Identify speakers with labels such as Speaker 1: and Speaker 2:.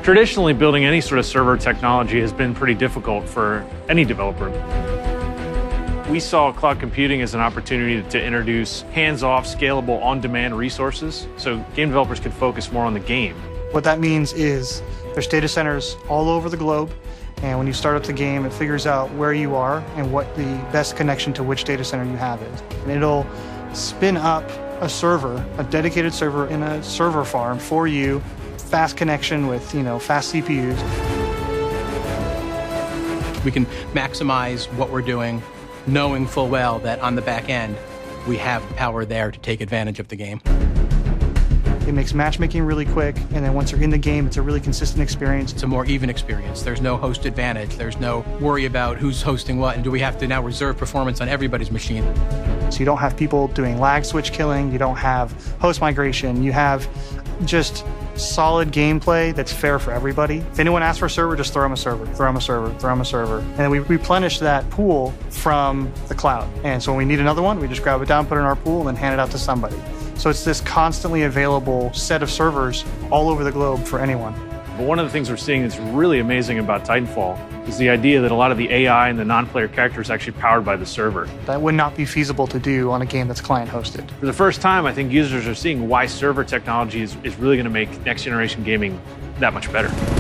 Speaker 1: Traditionally, building any sort of server technology has been pretty difficult for any developer. We saw cloud computing as an opportunity to introduce hands-off, scalable, on-demand resources so game developers can focus more on the game.
Speaker 2: What that means is there's data centers all over the globe, and when you start up the game, it figures out where you are and what the best connection to which data center you have is. And it'll spin up a server, a dedicated server in a server farm for you, fast connection with, fast CPUs.
Speaker 3: We can maximize what we're doing, knowing full well that on the back end, we have power there to take advantage of the game.
Speaker 2: It makes matchmaking really quick, and then once you're in the game, it's a really consistent experience.
Speaker 3: It's a more even experience. There's no host advantage. There's no worry about who's hosting what, and do we have to now reserve performance on everybody's machine.
Speaker 2: So you don't have people doing lag switch killing, you don't have host migration, you have just solid gameplay that's fair for everybody. If anyone asks for a server, just throw them a server, throw them a server, throw them a server. And then we replenish that pool from the cloud. And so when we need another one, we just grab it down, put it in our pool, and then hand it out to somebody. So it's this constantly available set of servers all over the globe for anyone.
Speaker 1: But one of the things we're seeing that's really amazing about Titanfall is the idea that a lot of the AI and the non-player characters are actually powered by the server.
Speaker 2: That would not be feasible to do on a game that's client-hosted.
Speaker 1: For the first time, I think users are seeing why server technology is really going to make next-generation gaming that much better.